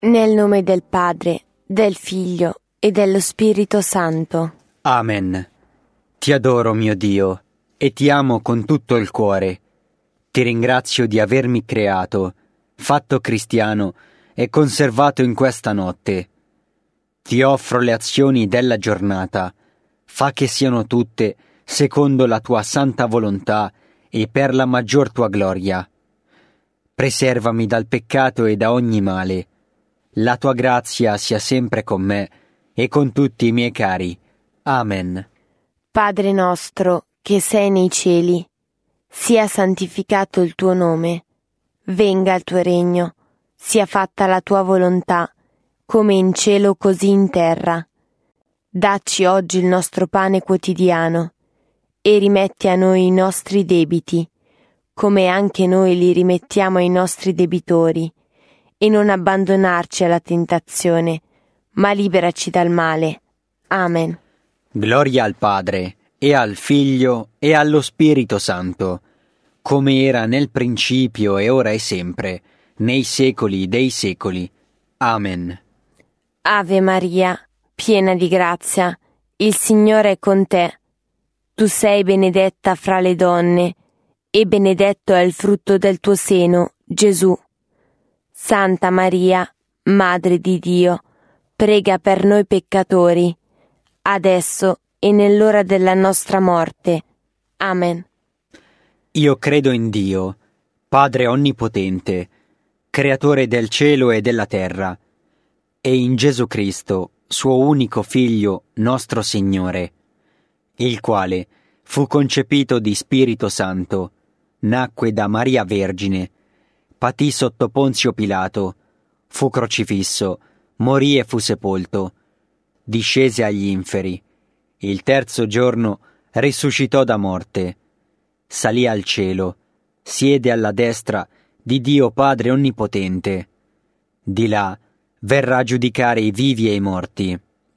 Nel nome del Padre, del Figlio e dello Spirito Santo. Amen. Ti adoro, mio Dio, e ti amo con tutto il cuore. Ti ringrazio di avermi creato, fatto cristiano e conservato in questa notte. Ti offro le azioni della giornata. Fa che siano tutte secondo la tua santa volontà e per la maggior tua gloria. Preservami dal peccato e da ogni male. La tua grazia sia sempre con me e con tutti i miei cari. Amen. Padre nostro, che sei nei cieli, sia santificato il tuo nome. Venga il tuo regno, sia fatta la tua volontà, come in cielo così in terra. Dacci oggi il nostro pane quotidiano e rimetti a noi i nostri debiti, come anche noi li rimettiamo ai nostri debitori. E non abbandonarci alla tentazione, ma liberaci dal male. Amen. Gloria al Padre, e al Figlio, e allo Spirito Santo, come era nel principio, e ora e sempre, nei secoli dei secoli. Amen. Ave Maria, piena di grazia, il Signore è con te. Tu sei benedetta fra le donne, e benedetto è il frutto del tuo seno, Gesù. Santa Maria, Madre di Dio, prega per noi peccatori, adesso e nell'ora della nostra morte. Amen. Io credo in Dio, Padre Onnipotente, Creatore del cielo e della terra, e in Gesù Cristo, suo unico Figlio, nostro Signore, il quale fu concepito di Spirito Santo, nacque da Maria Vergine, patì sotto Ponzio Pilato, fu crocifisso, morì e fu sepolto, discese agli inferi, il terzo giorno risuscitò da morte, salì al cielo, siede alla destra di Dio Padre Onnipotente, di là verrà a giudicare i vivi e i morti.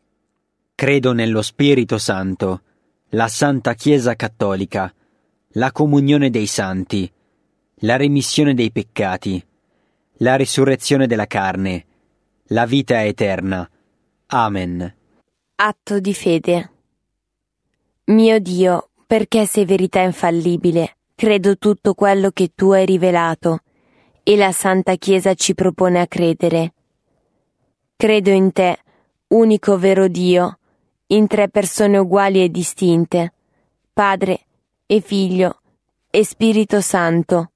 Credo nello Spirito Santo, la Santa Chiesa Cattolica, la comunione dei santi, la remissione dei peccati, la risurrezione della carne, la vita eterna. Amen. Atto di fede. Mio Dio, perché sei verità infallibile, credo tutto quello che tu hai rivelato, e la Santa Chiesa ci propone a credere. Credo in te, unico vero Dio, in tre persone uguali e distinte, Padre e Figlio e Spirito Santo.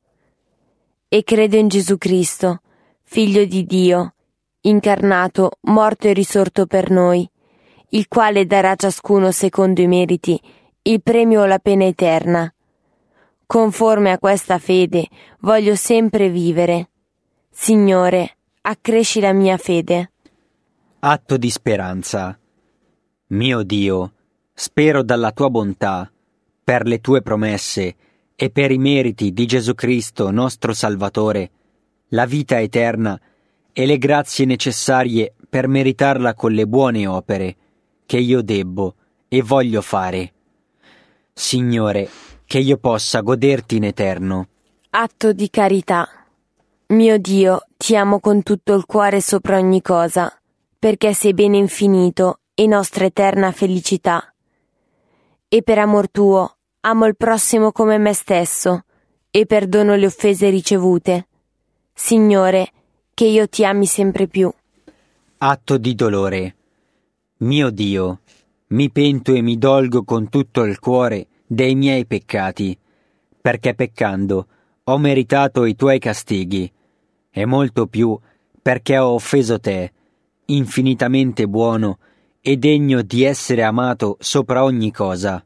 E credo in Gesù Cristo, Figlio di Dio, incarnato, morto e risorto per noi, il quale darà a ciascuno secondo i meriti il premio o la pena eterna. Conforme a questa fede voglio sempre vivere. Signore, accresci la mia fede. Atto di speranza. Mio Dio, spero dalla tua bontà, per le tue promesse e per i meriti di Gesù Cristo nostro Salvatore, la vita eterna e le grazie necessarie per meritarla con le buone opere che io debbo e voglio fare. Signore, che io possa goderti in eterno. Atto di carità. Mio Dio, ti amo con tutto il cuore sopra ogni cosa, perché sei bene infinito e nostra eterna felicità. E per amor tuo amo il prossimo come me stesso e perdono le offese ricevute. Signore, che io ti ami sempre più. Atto di dolore. Mio Dio, mi pento e mi dolgo con tutto il cuore dei miei peccati, perché peccando ho meritato i tuoi castighi, e molto più perché ho offeso te, infinitamente buono e degno di essere amato sopra ogni cosa.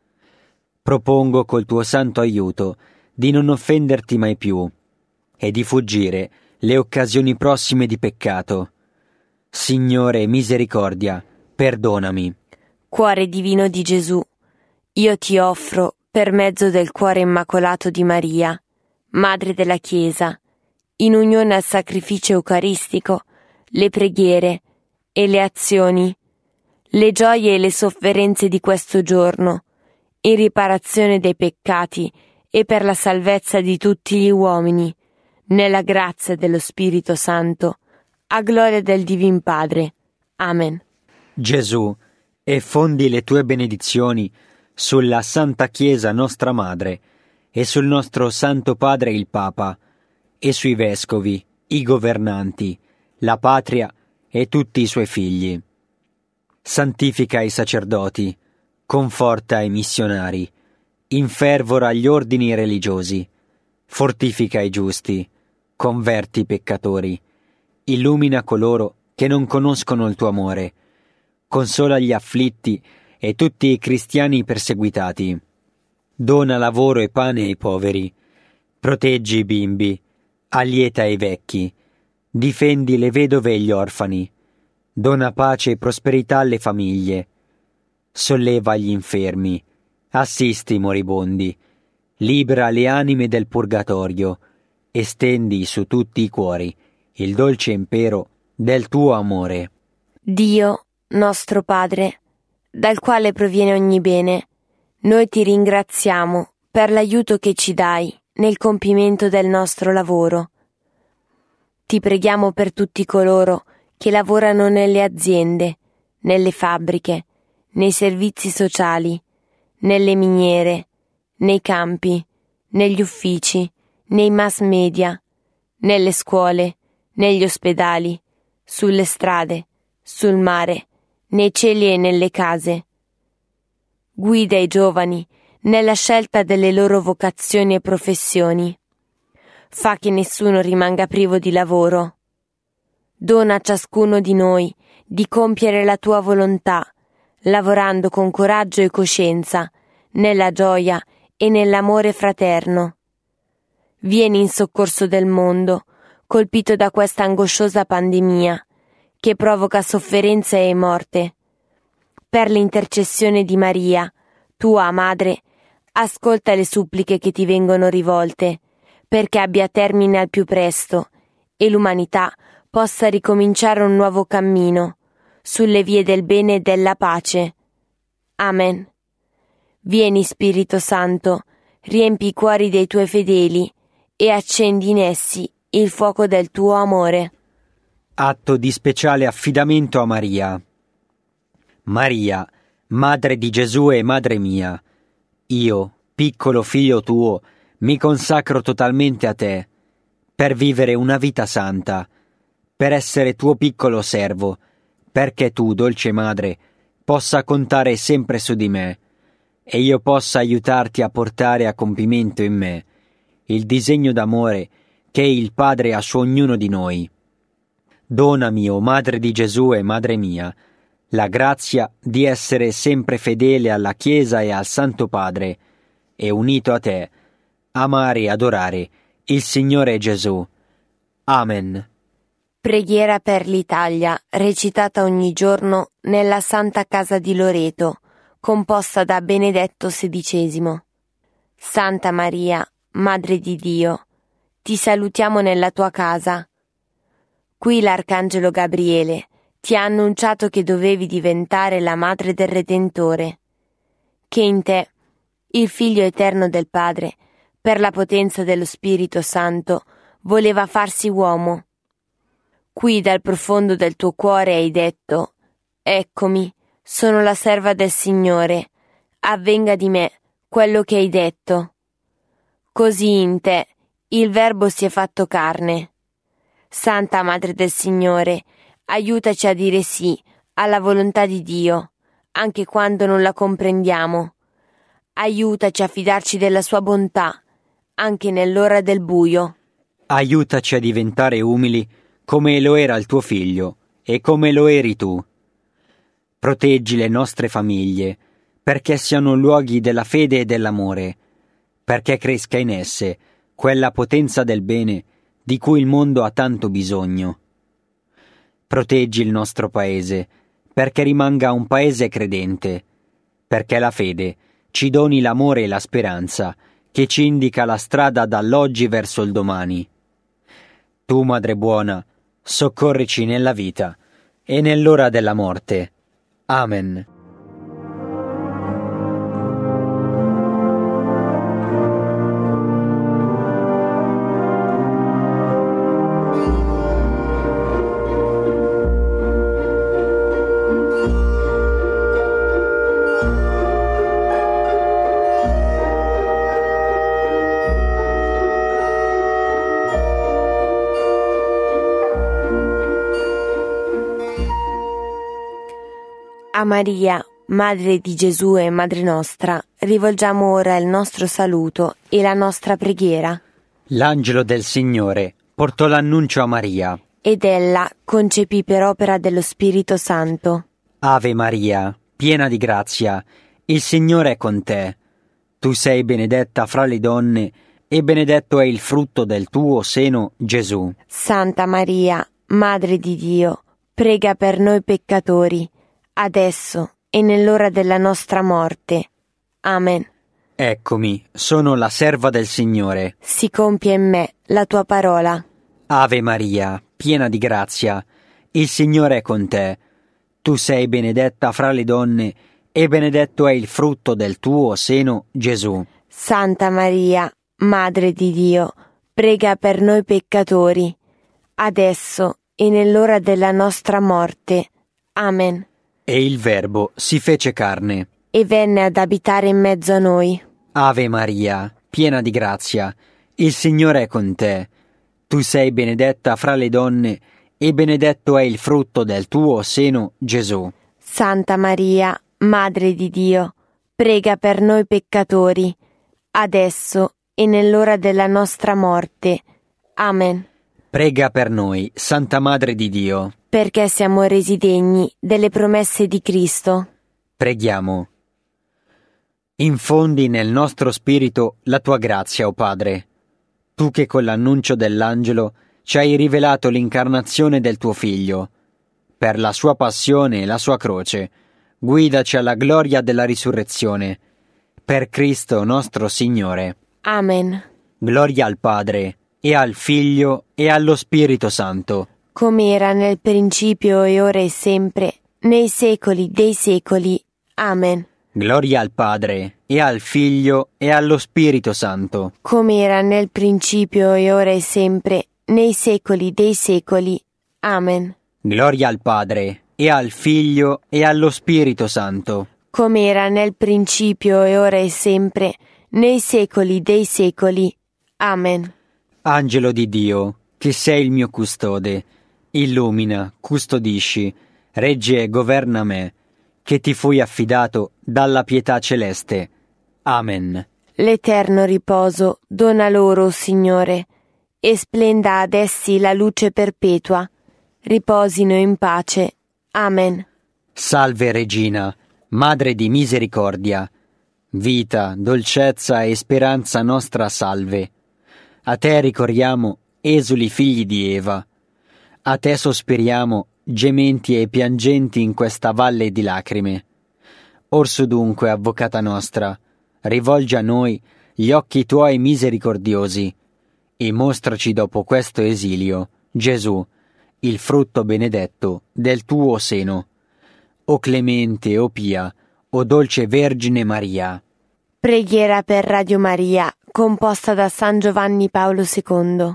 Propongo col tuo santo aiuto di non offenderti mai più e di fuggire le occasioni prossime di peccato. Signore, misericordia, perdonami. Cuore divino di Gesù, io ti offro, per mezzo del cuore immacolato di Maria, Madre della Chiesa, in unione al sacrificio eucaristico, le preghiere e le azioni, le gioie e le sofferenze di questo giorno, in riparazione dei peccati e per la salvezza di tutti gli uomini, nella grazia dello Spirito Santo. a gloria del Divin Padre. Amen. Gesù, effondi le tue benedizioni sulla Santa Chiesa nostra Madre e sul nostro Santo Padre il Papa e sui vescovi, i governanti, la patria e tutti i suoi figli. Santifica i sacerdoti, conforta i missionari, infervora gli ordini religiosi, fortifica i giusti, converti i peccatori, illumina coloro che non conoscono il tuo amore, consola gli afflitti e tutti i cristiani perseguitati, dona lavoro e pane ai poveri, proteggi i bimbi, allieta i vecchi, difendi le vedove e gli orfani, dona pace e prosperità alle famiglie, solleva gli infermi, assisti i moribondi, libera le anime del purgatorio, estendi su tutti i cuori il dolce impero del tuo amore. Dio, nostro Padre, dal quale proviene ogni bene, noi ti ringraziamo per l'aiuto che ci dai nel compimento del nostro lavoro. Ti preghiamo per tutti coloro che lavorano nelle aziende, nelle fabbriche, nei servizi sociali, nelle miniere, nei campi, negli uffici, nei mass media, nelle scuole, negli ospedali, sulle strade, sul mare, nei cieli e nelle case. Guida i giovani nella scelta delle loro vocazioni e professioni. Fa che nessuno rimanga privo di lavoro. Dona a ciascuno di noi di compiere la tua volontà, lavorando con coraggio e coscienza, nella gioia e nell'amore fraterno. Vieni in soccorso del mondo, colpito da questa angosciosa pandemia, che provoca sofferenza e morte. Per l'intercessione di Maria, tua Madre, ascolta le suppliche che ti vengono rivolte, perché abbia termine al più presto e l'umanità possa ricominciare un nuovo cammino sulle vie del bene e della pace. Amen. Vieni, Spirito Santo, riempi i cuori dei tuoi fedeli e accendi in essi il fuoco del tuo amore. Atto di speciale affidamento a Maria. Maria, Madre di Gesù e Madre mia, io, piccolo figlio tuo, mi consacro totalmente a te, per vivere una vita santa, per essere tuo piccolo servo, perché tu, dolce Madre, possa contare sempre su di me, e io possa aiutarti a portare a compimento in me il disegno d'amore che il Padre ha su ognuno di noi. Donami, o Madre di Gesù e Madre mia, la grazia di essere sempre fedele alla Chiesa e al Santo Padre, e unito a te, amare e adorare il Signore Gesù. Amen. Preghiera per l'Italia, recitata ogni giorno nella Santa Casa di Loreto, composta da Benedetto XVI. Santa Maria, Madre di Dio, ti salutiamo nella tua casa. Qui l'Arcangelo Gabriele ti ha annunciato che dovevi diventare la madre del Redentore, che in te, il Figlio eterno del Padre, per la potenza dello Spirito Santo, voleva farsi uomo. Qui dal profondo del tuo cuore hai detto: «Eccomi, sono la serva del Signore, avvenga di me quello che hai detto». Così in te il Verbo si è fatto carne. Santa Madre del Signore, aiutaci a dire sì alla volontà di Dio, anche quando non la comprendiamo. Aiutaci a fidarci della sua bontà, anche nell'ora del buio. Aiutaci a diventare umili come lo era il tuo figlio e come lo eri tu. Proteggi le nostre famiglie, perché siano luoghi della fede e dell'amore, perché cresca in esse quella potenza del bene di cui il mondo ha tanto bisogno. Proteggi il nostro paese, perché rimanga un paese credente, perché la fede ci doni l'amore e la speranza che ci indica la strada dall'oggi verso il domani. Tu, Madre buona, soccorrici nella vita e nell'ora della morte. Amen. A Maria, Madre di Gesù e Madre nostra, rivolgiamo ora il nostro saluto e la nostra preghiera. L'angelo del Signore portò l'annuncio a Maria. Ed ella concepì per opera dello Spirito Santo. Ave Maria, piena di grazia, il Signore è con te. Tu sei benedetta fra le donne, e benedetto è il frutto del tuo seno, Gesù. Santa Maria, Madre di Dio, prega per noi peccatori, adesso e nell'ora della nostra morte. Amen. Eccomi, sono la serva del Signore. Si compia in me la tua parola. Ave Maria, piena di grazia, il Signore è con te. Tu sei benedetta fra le donne, e benedetto è il frutto del tuo seno, Gesù. Santa Maria, Madre di Dio, prega per noi peccatori, adesso e nell'ora della nostra morte. Amen. E il Verbo si fece carne. E venne ad abitare in mezzo a noi. Ave Maria, piena di grazia, il Signore è con te. Tu sei benedetta fra le donne, e benedetto è il frutto del tuo seno, Gesù. Santa Maria, Madre di Dio, prega per noi peccatori, adesso e nell'ora della nostra morte. Amen. Prega per noi, Santa Madre di Dio, perché siamo resi degni delle promesse di Cristo. Preghiamo. Infondi nel nostro spirito la tua grazia, o Padre. Tu che con l'annuncio dell'angelo ci hai rivelato l'incarnazione del tuo Figlio. Per la sua passione e la sua croce, guidaci alla gloria della risurrezione. Per Cristo nostro Signore. Amen. Gloria al Padre, e al Figlio, e allo Spirito Santo. Come era nel principio e ora e sempre, nei secoli dei secoli. Amen. Gloria al Padre, e al Figlio, e allo Spirito Santo. Come era nel principio e ora e sempre, nei secoli dei secoli. Amen. Gloria al Padre, e al Figlio, e allo Spirito Santo. Come era nel principio e ora e sempre, nei secoli dei secoli. Amen. Angelo di Dio, che sei il mio custode, illumina, custodisci, regge e governa me, che ti fui affidato dalla pietà celeste. Amen. L'eterno riposo dona loro, Signore, e splenda ad essi la luce perpetua. Riposino in pace. Amen. Salve Regina, Madre di misericordia, vita, dolcezza e speranza nostra salve. A te ricorriamo, esuli figli di Eva. A te sospiriamo, gementi e piangenti in questa valle di lacrime. Orso dunque, avvocata nostra, rivolgi a noi gli occhi tuoi misericordiosi e mostraci dopo questo esilio, Gesù, il frutto benedetto del tuo seno. O clemente, o pia, o dolce Vergine Maria. Preghiera per Radio Maria, composta da San Giovanni Paolo II.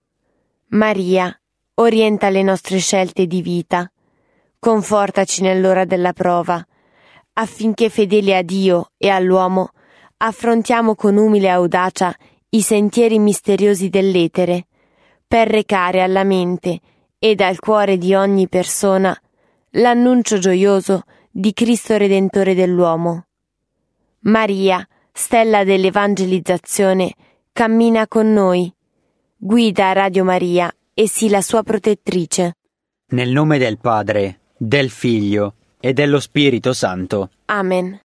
Maria, orienta le nostre scelte di vita. Confortaci nell'ora della prova, affinché fedeli a Dio e all'uomo affrontiamo con umile audacia i sentieri misteriosi dell'etere, per recare alla mente ed al cuore di ogni persona l'annuncio gioioso di Cristo Redentore dell'uomo. Maria, stella dell'evangelizzazione, cammina con noi, guida Radio Maria e sii la sua protettrice. Nel nome del Padre, del Figlio e dello Spirito Santo. Amen.